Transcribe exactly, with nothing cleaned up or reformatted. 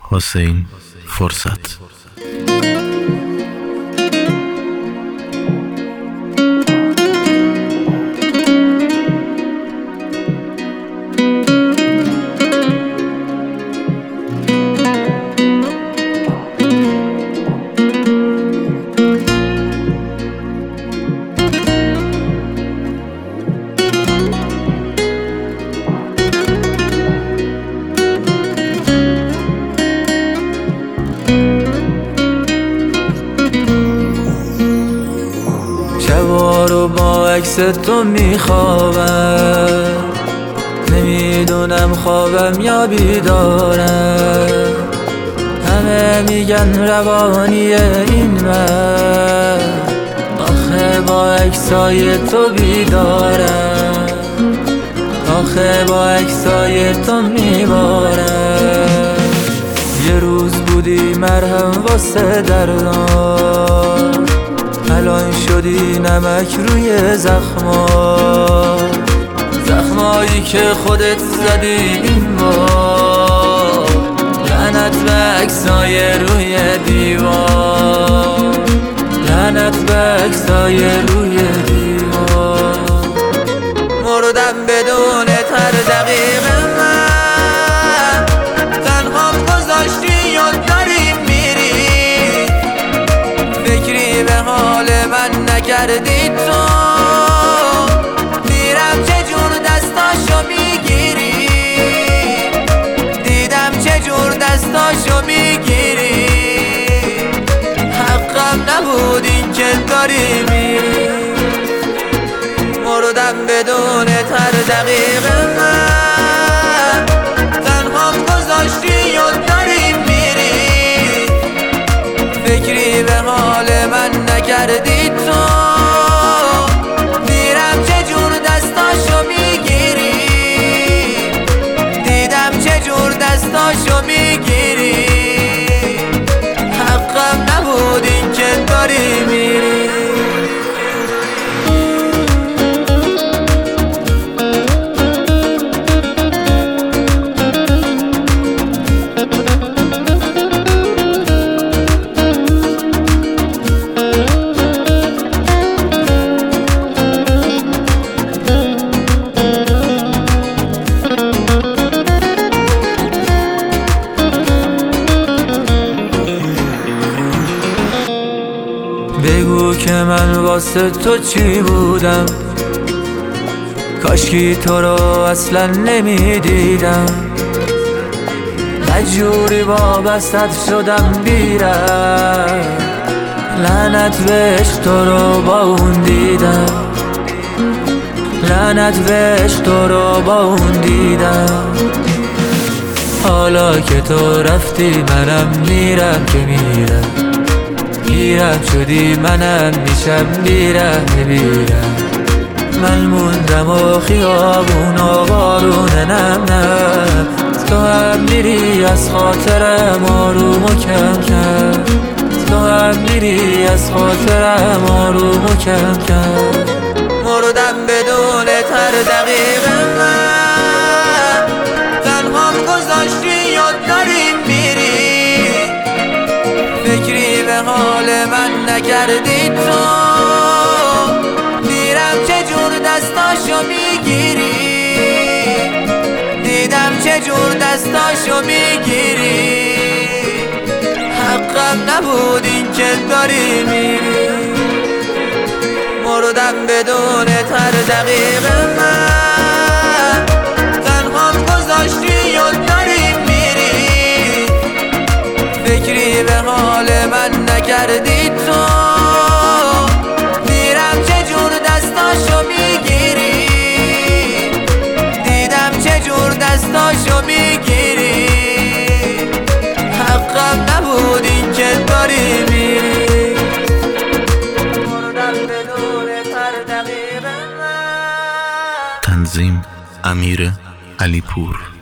حسین فرصت. شبا رو با عکس تو میخوابم، نمیدونم خوابم یا بیدارم. همه میگن روانیه این من، آخه با عکسای تو بیدارم، آخه با عکسای تو میبارم. یه روز بودی مرهم واسه دردام، الان شدی نمک روی زخما، زخمایی که خودت زدی این بار. لعنت به عکسای روی دیوار، لعنت به عکسای روی دیوار. مردم بدون هر دقیقه، من تنهام گذاشتی و داری میری، فکری به حال من نکردی تو. دیدم چجور دستاشو میگیری، دیدم چجور دستاشو میگیری. حقم نبود این که داری میری. مردم بدون هر دقیقه، من تنهام گذاشتی و داری میری، فکری به حال من نکردی تو. دیدم چجور دستاشو میگیری، دیدم چجور دستاشو میگیری. حقم نبود این که داری میری. بگو که من واسه تو چی بودم، کاشکی تو رو اصلا نمیدیدم. مجبوری وابستت شدم بیرم، لعنت بهش تو رو با اون دیدم، لعنت بهش تو رو با اون دیدم. حالا که تو رفتی منم میرم که میرم، گیرم شدی منم میشم بیرم میرم. من موندم و خیابون و بارون نم نم، تو هم میری از خاطرم آروم و کم کم، تو هم میری از خاطرم آروم و کم کم. مردم بدون هر دقیقه، من تنهام گذاشتی و داری میری، فکری به حال من نکردی تو. دیدم چجور دستاشو میگیری، دیدم چجور دستاشو میگیری. حقم نبود این که داری میری. مردم بدون هر دقیقه، من تنهام گذاشتی و داری میری، فکری به حال من نکردی تو. دیدم چجور دستاشو میگیری، دیدم چجور دستاشو میگیری. حقم نبود این که داری میری. مردم بدون هر دقیقه. تنظیم امیر علیپور.